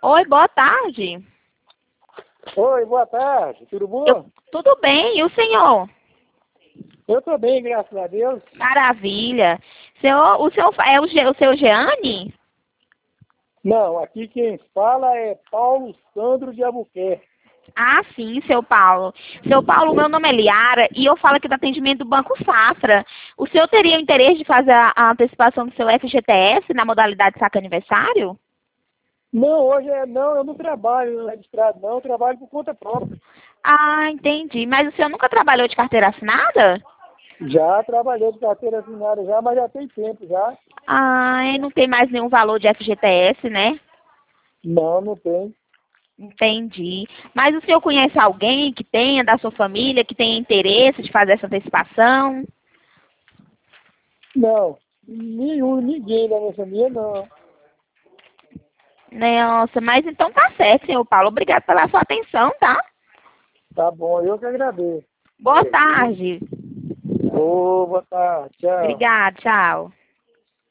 Oi, boa tarde. Oi, boa tarde, tudo bom? Tudo bem, e o senhor? Eu tô bem, graças a Deus. Maravilha. O senhor é o seu Jeane? Não, aqui quem fala é Paulo Sandro de Albuquerque. Ah, sim, seu Paulo. Seu Paulo, meu nome é Liara e eu falo aqui do atendimento do Banco Safra. O senhor teria o interesse de fazer a antecipação do seu FGTS na modalidade saque aniversário? Não, hoje não, eu não trabalho registrado não, eu trabalho por conta própria. Ah, entendi. Mas o senhor nunca trabalhou de carteira assinada? Já trabalhei de carteira assinada já, mas já tem tempo já. Ah, e não tem mais nenhum valor de FGTS, né? Não, não tem. Entendi. Mas o senhor conhece alguém que tenha da sua família, que tenha interesse de fazer essa antecipação? Não, ninguém da minha família não. Nossa, mas então tá certo, senhor Paulo. Obrigado pela sua atenção, tá? Tá bom, eu que agradeço. Boa tarde. Ô, boa tarde, tchau. Obrigada, tchau.